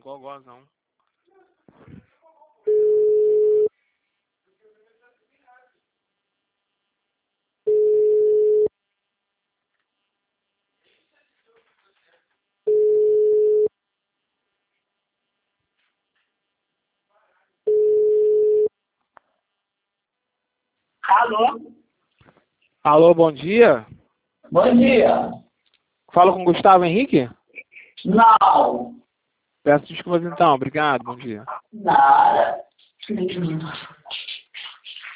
Gogozão. Alô? Alô, bom dia. Bom dia. Falo com Gustavo Henrique? Não. Peço desculpas então, obrigado, bom dia. Nada.